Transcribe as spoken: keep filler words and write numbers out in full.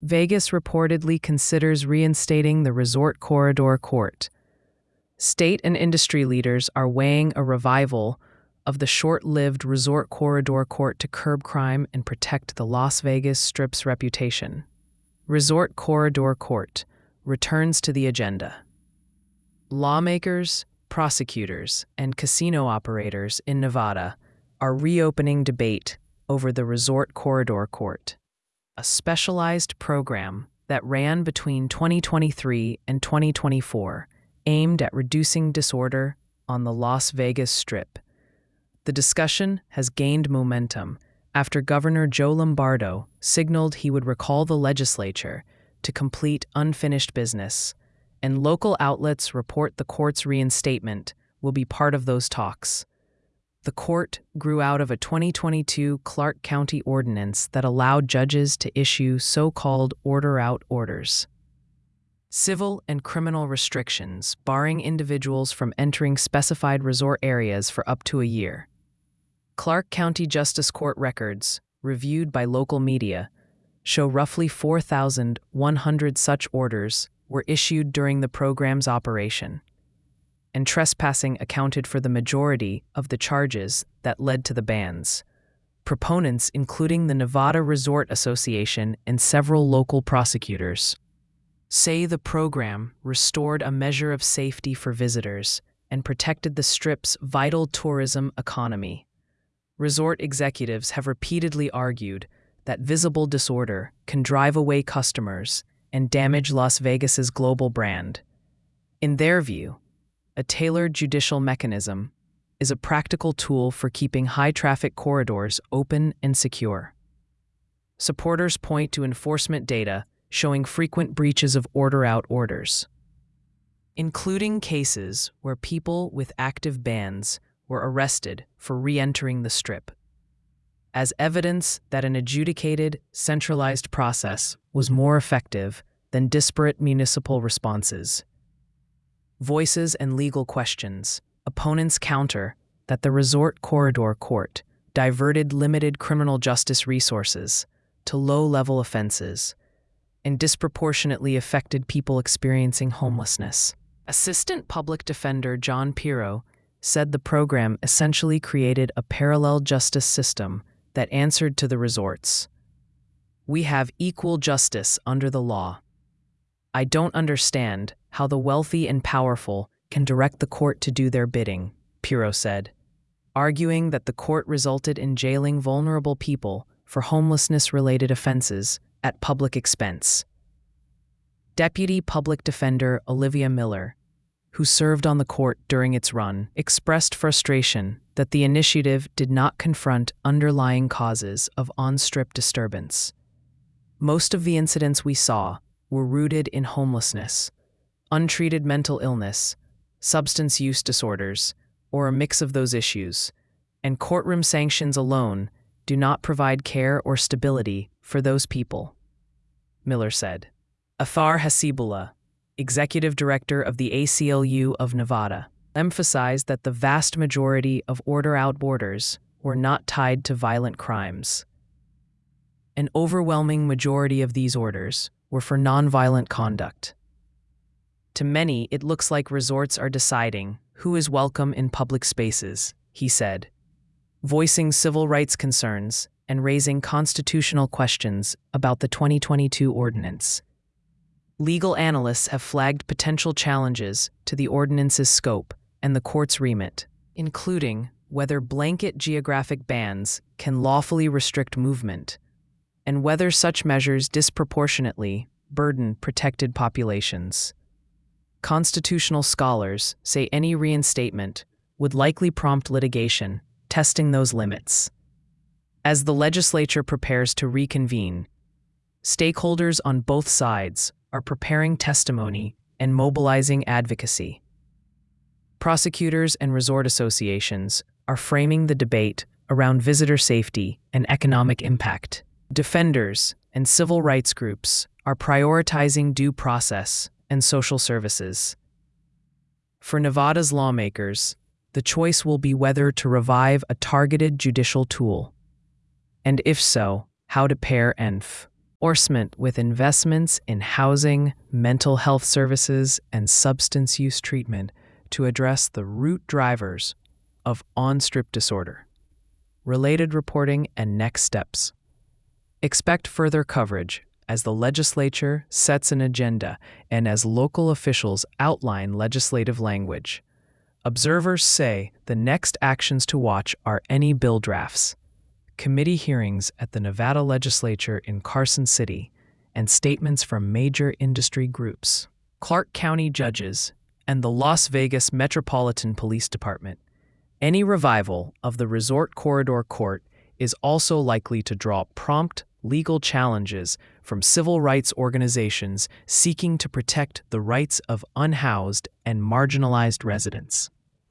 Vegas reportedly considers reinstating the Resort Corridor Court. State and industry leaders are weighing a revival of the short-lived Resort Corridor Court to curb crime and protect the Las Vegas Strip's reputation. Resort Corridor Court returns to the agenda. Lawmakers, prosecutors, and casino operators in Nevada are reopening debate over the Resort Corridor Court, a specialized program that ran between twenty twenty-three and twenty twenty-four, aimed at reducing disorder on the Las Vegas Strip. The discussion has gained momentum after Governor Joe Lombardo signaled he would recall the legislature to complete unfinished business, and local outlets report the court's reinstatement will be part of those talks. The court grew out of a twenty twenty-two Clark County ordinance that allowed judges to issue so-called order-out orders, civil and criminal restrictions barring individuals from entering specified resort areas for up to a year. Clark County Justice Court records, reviewed by local media, show roughly four thousand one hundred such orders were issued during the program's operation, and trespassing accounted for the majority of the charges that led to the bans. Proponents, including the Nevada Resort Association and several local prosecutors, say the program restored a measure of safety for visitors and protected the Strip's vital tourism economy. Resort executives have repeatedly argued that visible disorder can drive away customers and damage Las Vegas's global brand. In their view, a tailored judicial mechanism is a practical tool for keeping high-traffic corridors open and secure. Supporters point to enforcement data showing frequent breaches of order-out orders, including cases where people with active bans were arrested for re-entering the Strip, as evidence that an adjudicated, centralized process was more effective than disparate municipal responses. Voices and legal questions. Opponents counter that the Resort Corridor Court diverted limited criminal justice resources to low-level offenses and disproportionately affected people experiencing homelessness. Assistant Public Defender John Pirro said the program essentially created a parallel justice system that answered to the resorts. "We have equal justice under the law. I don't understand how the wealthy and powerful can direct the court to do their bidding," Pirro said, arguing that the court resulted in jailing vulnerable people for homelessness-related offenses at public expense. Deputy Public Defender Olivia Miller, who served on the court during its run, expressed frustration that the initiative did not confront underlying causes of on-strip disturbance. "Most of the incidents we saw were rooted in homelessness, untreated mental illness, substance use disorders, or a mix of those issues, and courtroom sanctions alone do not provide care or stability for those people," Miller said. Athar Hasibullah, executive director of the A C L U of Nevada, emphasized that the vast majority of order-out orders were not tied to violent crimes. An overwhelming majority of these orders were for nonviolent conduct. "To many, it looks like resorts are deciding who is welcome in public spaces," he said, voicing civil rights concerns and raising constitutional questions about the twenty twenty-two ordinance. Legal analysts have flagged potential challenges to the ordinance's scope and the court's remit, including whether blanket geographic bans can lawfully restrict movement, and whether such measures disproportionately burden protected populations. Constitutional scholars say any reinstatement would likely prompt litigation, testing those limits. As the legislature prepares to reconvene, stakeholders on both sides are preparing testimony and mobilizing advocacy. Prosecutors and resort associations are framing the debate around visitor safety and economic impact. Defenders and civil rights groups are prioritizing due process and social services. For Nevada's lawmakers, the choice will be whether to revive a targeted judicial tool, and if so, how to pair N F Enforcement with investments in housing, mental health services, and substance use treatment to address the root drivers of on-strip disorder. Related reporting and next steps. Expect further coverage as the legislature sets an agenda and as local officials outline legislative language. Observers say the next actions to watch are any bill drafts, committee hearings at the Nevada legislature in Carson City, and statements from major industry groups, Clark County judges, and the Las Vegas Metropolitan Police Department. Any revival of the Resort Corridor Court is also likely to draw prompt legal challenges from civil rights organizations seeking to protect the rights of unhoused and marginalized residents.